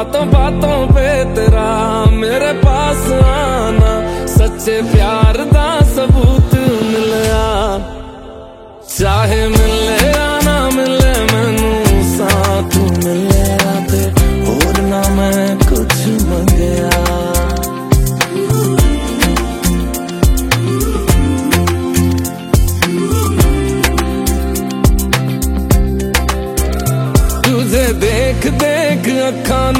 बातों बातों पे तेरा मेरे पास आना, सच्चे प्यार दा सबूत मिलया। चाहे मिले या ना मिले मैनू साथ मिले ते होर ना मैं कुछ मंगया। तुझे देख देख अखां